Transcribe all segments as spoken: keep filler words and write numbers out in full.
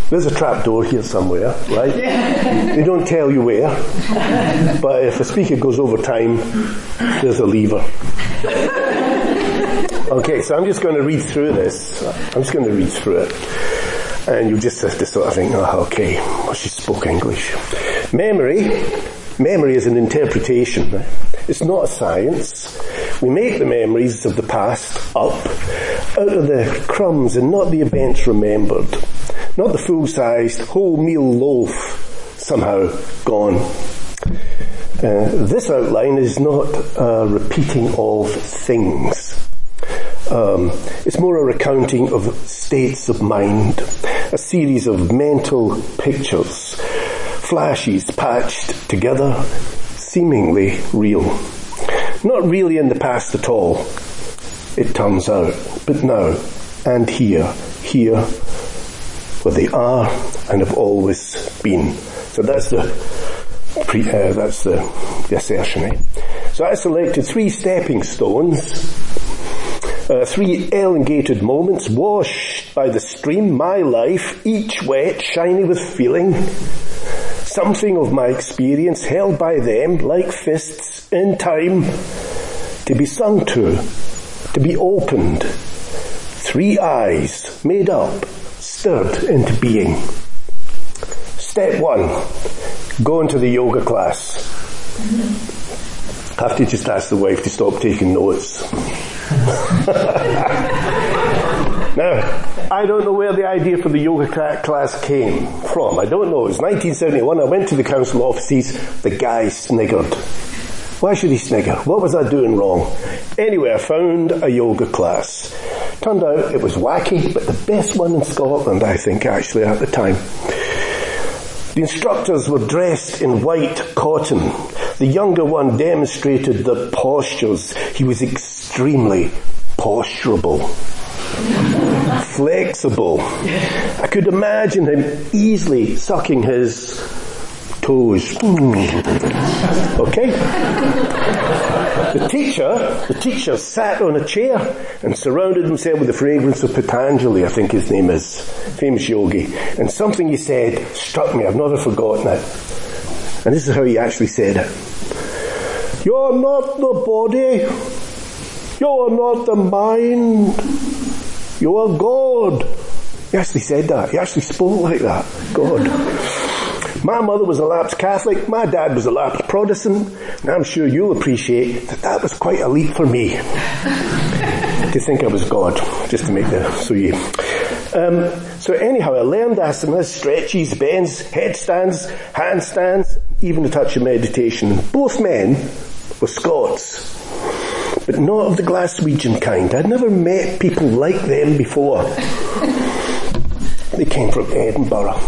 There's a trap door here somewhere, right? They don't tell you where, but if a speaker goes over time, there's a lever. Okay, so I'm just going to read through this. I'm just going to read through it. And you just have to sort of think, oh, okay, well, she spoke English. Memory, memory is an interpretation. Right? It's not a science. We make the memories of the past up out of the crumbs and not the events remembered. Not the full-sized whole meal loaf somehow gone. Uh, this outline is not a repeating of things. Um, it's more a recounting of states of mind, a series of mental pictures, flashes patched together, seemingly real. Not really in the past at all, it turns out, but now and here, here, where they are and have always been. So that's the pre, uh, that's the, the assertion. Eh? So I selected three stepping stones. Uh, three elongated moments washed by the stream, my life, each wet, shiny with feeling. Something of my experience held by them like fists in time to be sung to, to be opened. Three eyes made up, stirred into being. Step one, go into the yoga class. Have to just ask the wife to stop taking notes. Now, I don't know where the idea for the yoga class came from. I don't know. It was nineteen seventy-one. I went to the council offices. The guy sniggered. Why should he snigger? What was I doing wrong? Anyway, I found a yoga class. Turned out it was wacky, but the best one in Scotland, I think, actually, at the time. The instructors were dressed in white cotton. The younger one demonstrated the postures. He was extremely posturable, flexible. I could imagine him easily sucking his toes. Okay? The teacher, the teacher sat on a chair and surrounded himself with the fragrance of Patanjali, I think his name is, famous yogi. And something he said struck me. I've never forgotten it. And this is how he actually said it. You're not the body. You're not the mind. You're God. He actually said that. He actually spoke like that. God. My mother was a lapsed Catholic. My dad was a lapsed Protestant. And I'm sure you'll appreciate that that was quite a leap for me to think I was God, just to make the so you. Um, so anyhow, I learned asanas, stretches, bends, headstands, handstands, even a touch of meditation. Both men were Scots, but not of the Glaswegian kind. I'd never met people like them before. They came from Edinburgh.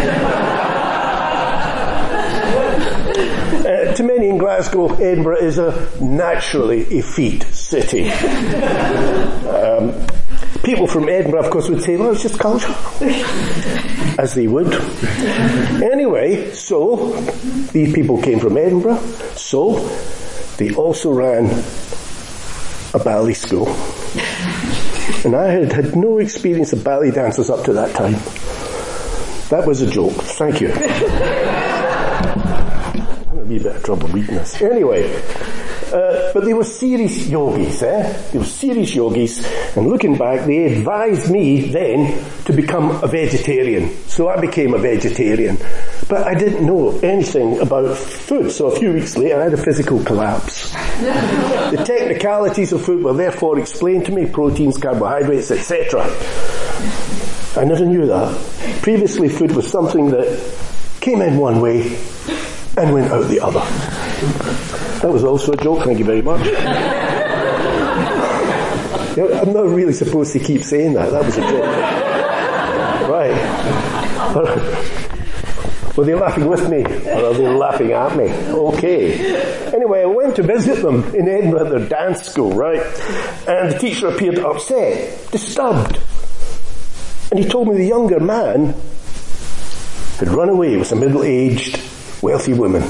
Uh, to many in Glasgow, Edinburgh is a naturally effete city. Um, people from Edinburgh, of course, would say, well, it's just culture. As they would. Anyway, so, these people came from Edinburgh, so they also ran a ballet school. And I had had no experience of ballet dancers up to that time. That was a joke. Thank you. A wee bit of trouble reading this. Anyway, uh, but they were serious yogis, eh? They were serious yogis, and looking back, they advised me then to become a vegetarian. So I became a vegetarian. But I didn't know anything about food, so a few weeks later I had a physical collapse. The technicalities of food were therefore explained to me, proteins, carbohydrates, et cetera. I never knew that. Previously, food was something that came in one way and went out the other. That was also a joke, thank you very much. I'm not really supposed to keep saying that, that was a joke. Right. Were they laughing with me, or are they laughing at me? Okay. Anyway, I went to visit them in Edinburgh at their dance school, right? And the teacher appeared upset, disturbed. And he told me the younger man had run away with a middle-aged, wealthy woman.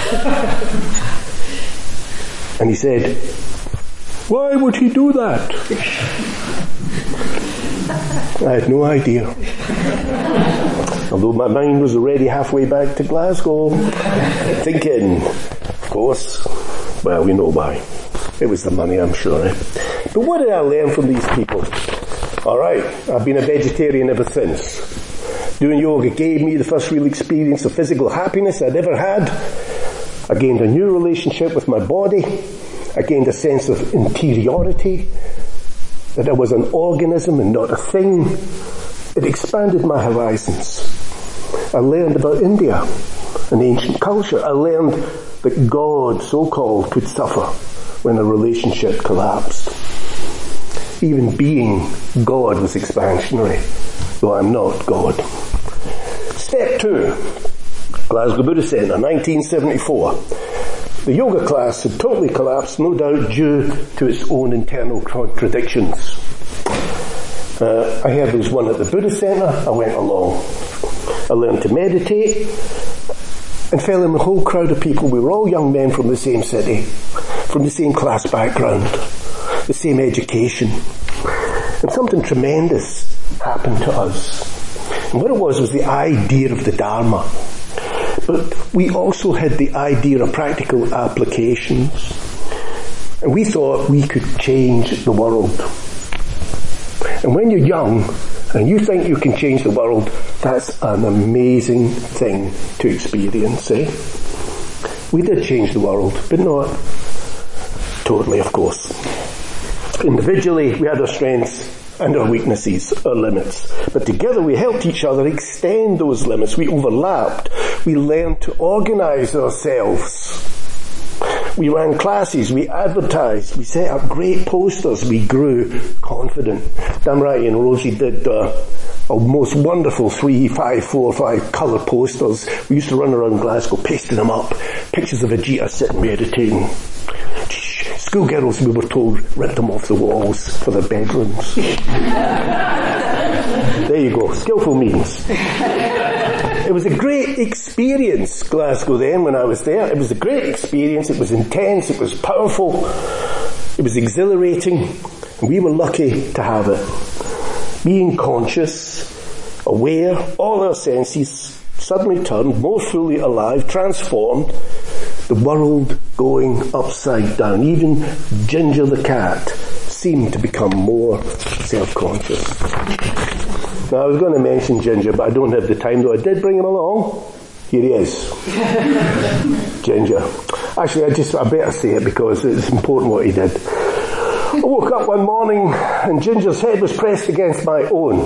And he said, why would he do that? I had no idea. Although my mind was already halfway back to Glasgow, thinking, of course, well, we know why. It was the money, I'm sure. Eh? But what did I learn from these people? Alright, I've been a vegetarian ever since. Doing yoga gave me the first real experience of physical happiness I'd ever had. I gained a new relationship with my body. I gained a sense of interiority, that I was an organism and not a thing. It expanded my horizons. I learned about India, an ancient culture. I learned that God, so-called, could suffer when a relationship collapsed. Even being God was expansionary, though I'm not God. Step two, Glasgow Buddhist Centre, nineteen seventy-four. The yoga class had totally collapsed, no doubt due to its own internal contradictions. Uh, I heard there was one at the Buddhist Centre. I went along. I learned to meditate and fell in the whole crowd of people. We were all young men from the same city, from the same class background, the same education. And something tremendous happened to us. And what it was was the idea of the Dharma. But we also had the idea of practical applications. And we thought we could change the world. And when you're young and you think you can change the world, that's an amazing thing to experience, eh? We did change the world, but not totally, of course. Individually, we had our strengths and our weaknesses, our limits. But together we helped each other extend those limits. We overlapped. We learned to organize ourselves. We ran classes, we advertised, we set up great posters, we grew confident. Damn right, you know, Rosie did uh, a most wonderful three, five, four, five colour posters. We used to run around Glasgow pasting them up. Pictures of Ajita sitting meditating. Schoolgirls, we were told, ripped them off the walls for their bedrooms. There you go, skillful means. It was a great experience, Glasgow, then, when I was there. It was a great experience. It was intense. It was powerful. It was exhilarating. And we were lucky to have it. Being conscious, aware, all our senses suddenly turned, more fully alive, transformed. The world going upside down. Even Ginger the cat seemed to become more self-conscious. Now, I was going to mention Ginger, but I don't have the time, though I did bring him along. Here he is. Ginger. Actually, I just, I better say it because it's important what he did. I woke up one morning and Ginger's head was pressed against my own.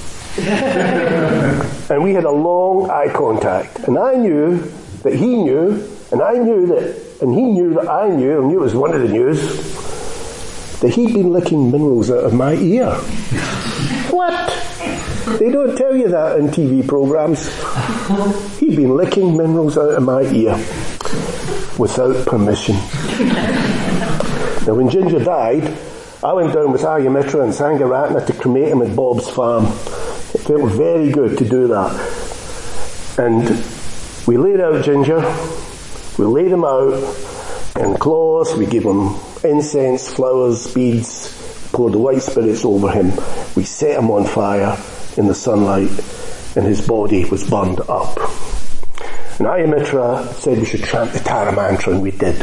And we had a long eye contact. And I knew that he knew, and I knew that, and he knew that I knew, and knew it was one of the news, that he'd been licking minerals out of my ear. What? They don't tell you that in T V programs. He'd been licking minerals out of my ear without permission. Now when Ginger died, I went down with Arya Mitra and Sangaratna to cremate him at Bob's farm. It felt very good to do that. And we laid out Ginger, we laid him out in cloths, we gave him incense, flowers, beads, poured the white spirits over him. We set him on fire in the sunlight, and his body was burned up. And Arya Mitra said we should chant the Tara mantra, and we did.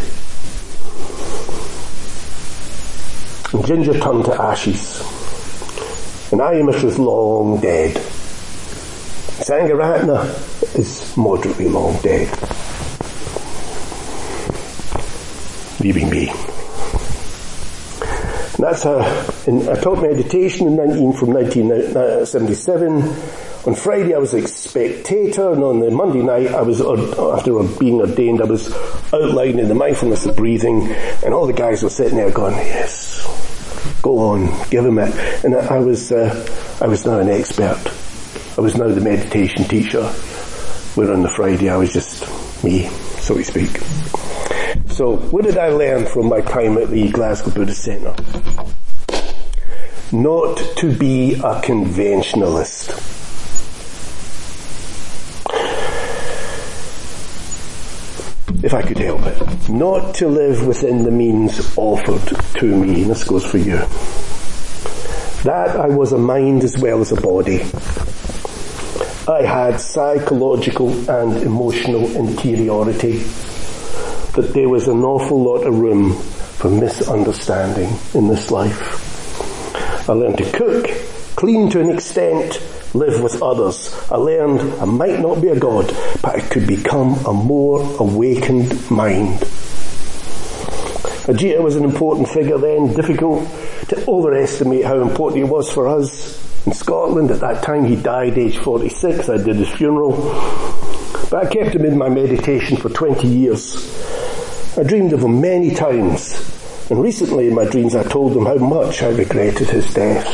And Ginger turned to ashes. And Arya Mitra's long dead. Sangaratna is moderately long dead. Leaving me. And that's how, in, I taught meditation in nineteen, from nineteen seventy-seven. On Friday I was a spectator, and on the Monday night I was, after being ordained, I was outlining the mindfulness of breathing, and all the guys were sitting there going, yes, go on, give him it. And I, I was, uh, I was now an expert. I was now the meditation teacher, where on the Friday I was just me, so to speak. So, what did I learn from my time at the Glasgow Buddhist Centre? Not to be a conventionalist. If I could help it. Not to live within the means offered to me. And this goes for you. That I was a mind as well as a body. I had psychological and emotional interiority, that there was an awful lot of room for misunderstanding in this life. I learned to cook, clean to an extent, live with others. I learned I might not be a god, but I could become a more awakened mind. Ajita was an important figure then, difficult to overestimate how important he was for us in Scotland. At that time he died aged forty-six, I did his funeral. But I kept him in my meditation for twenty years. I dreamed of him many times, and recently in my dreams I told him how much I regretted his death.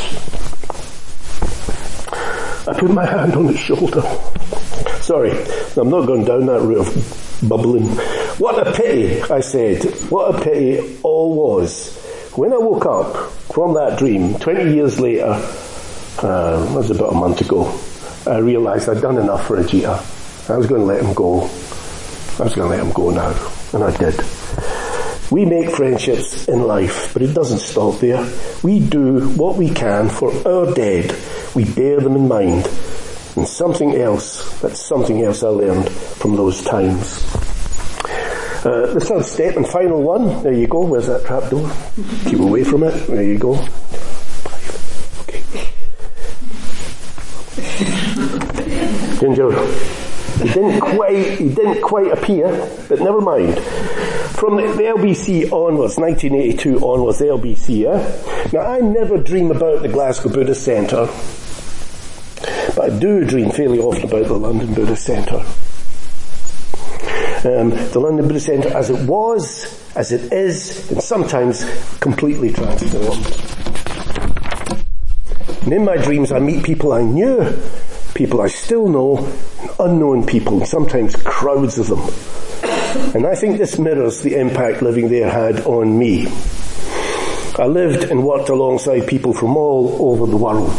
I put my hand on his shoulder. Sorry, I'm not going down that route of bubbling. What a pity, I said. What a pity all was. When I woke up from that dream, twenty years later, uh, that was about a month ago, I realised I'd done enough for Ajita. I was going to let him go. I was going to let him go now. And I did. We make friendships in life, but it doesn't stop there. We do what we can for our dead. We bear them in mind. And something else, that's something else I learned from those times. Uh, the third step and final one, there you go, where's that trap door? Keep away from it, there you go. Okay. Ginger, he didn't quite, he didn't quite appear, but never mind. From the, the L B C onwards, nineteen eighty-two onwards, the L B C, yeah? Now I never dream about the Glasgow Buddhist Centre, but I do dream fairly often about the London Buddhist Centre. Um, the London Buddhist Centre as it was, as it is, and sometimes completely transformed. And in my dreams I meet people I knew, people I still know, and unknown people, and sometimes crowds of them. And I think this mirrors the impact living there had on me. I lived and worked alongside people from all over the world.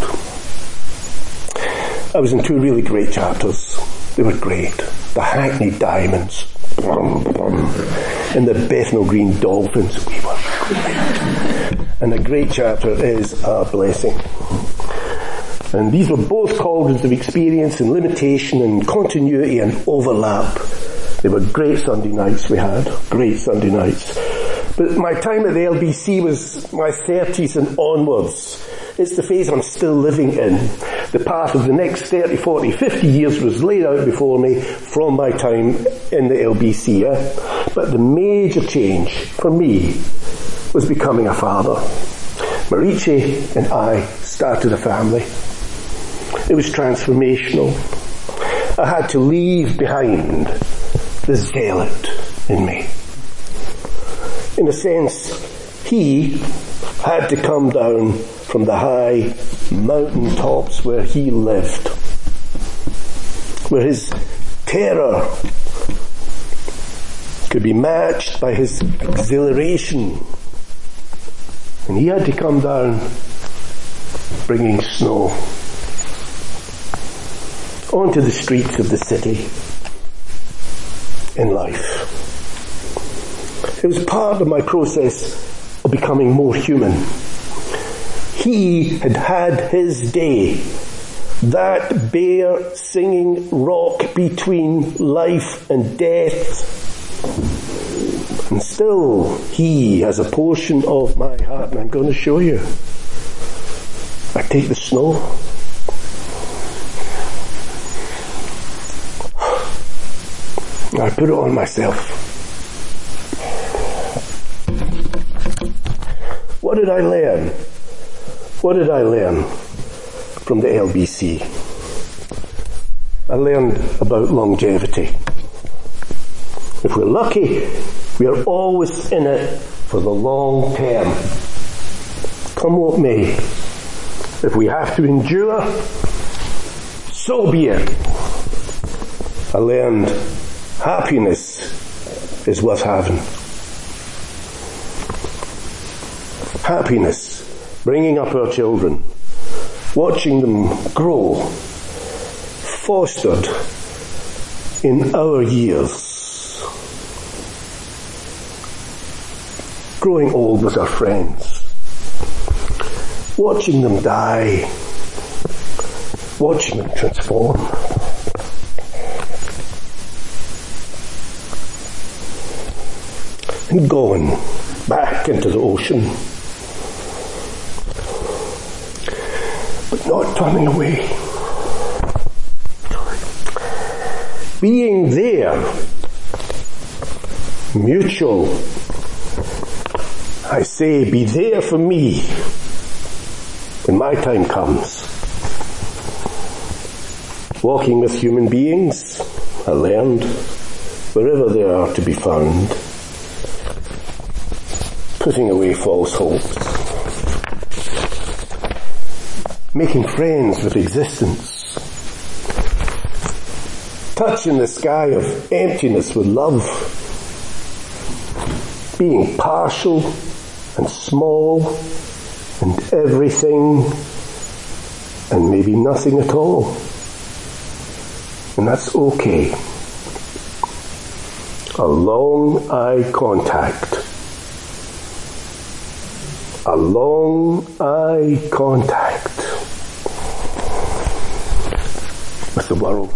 I was in two really great chapters. They were great. The Hackney Diamonds and the Bethnal Green Dolphins. We were great. And a great chapter is a blessing. And these were both cauldrons of experience and limitation and continuity and overlap. They were great Sunday nights we had. Great Sunday nights. But my time at the L B C was my thirties and onwards. It's the phase I'm still living in. The path of the next thirty, forty, fifty years was laid out before me from my time in the L B C. Yeah? But the major change for me was becoming a father. Marici and I started a family. It was transformational. I had to leave behind the zealot in me. In a sense, he had to come down from the high mountain tops where he lived, where his terror could be matched by his exhilaration. And he had to come down bringing snow onto the streets of the city in life. It was part of my process of becoming more human. He had had his day, that bare singing rock between life and death. And still, he has a portion of my heart, and I'm going to show you. I take the snow. I put it on myself. What did I learn? What did I learn from the L B C? I learned about longevity. If we're lucky, we are always in it for the long term. Come what may. If we have to endure, so be it. I learned happiness is worth having. Happiness, bringing up our children, watching them grow, fostered in our years, growing old with our friends, watching them die, watching them transform. and gone back into the ocean. But not turning away. Being there, mutual. I say, be there for me when my time comes. Walking with human beings, I learned, wherever they are to be found, putting away false hopes, making friends with existence, touching the sky of emptiness with love, being partial and small and everything and maybe nothing at all. And that's okay. A long eye contact. A long eye contact with the world,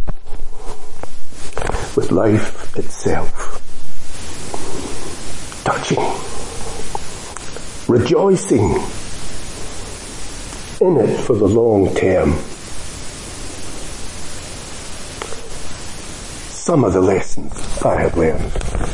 with life itself. Touching, rejoicing in it for the long term. Some of the lessons I have learned.